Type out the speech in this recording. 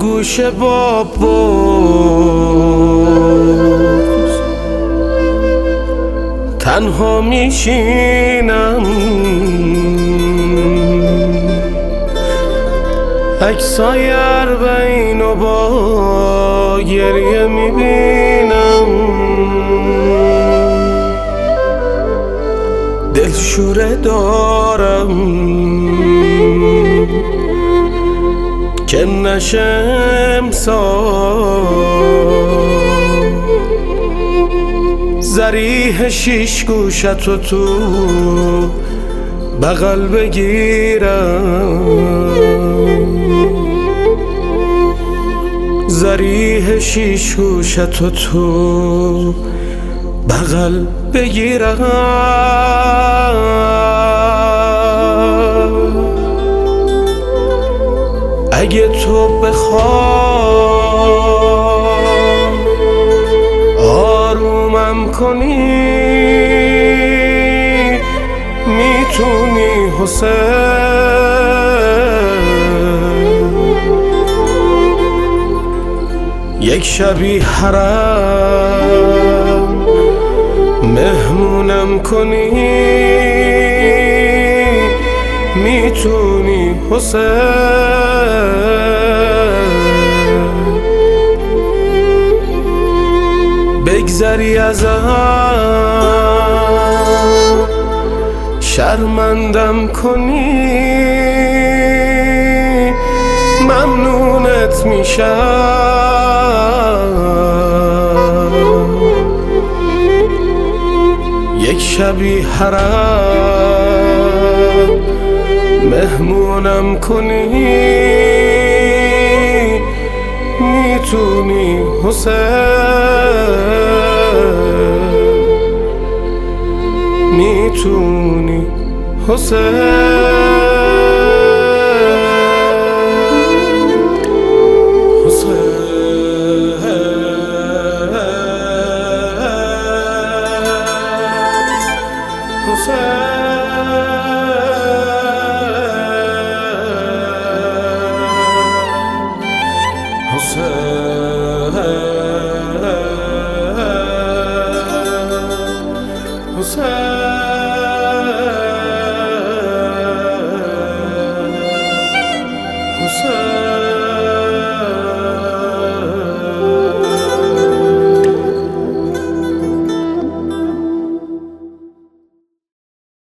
گوشه با بغض تنها میشینم، عکسای اربعین و با گریه میبینم. دلشوره دارم که نشه امسال ضریح شیش گوشتو تو بغل بگیرم، ضریح شیش گوشتو تو بغل بگیرم. اگه تو بخوای آرومم کنی میتونی حسین، یک شبی حرم مهمونم کنی میتونی حسین. بگذری ازم شرمندم کنی ممنونت میشم، یک شبی حرم مهمونم کنی میتونی حسین، میتونی حسین. Hussein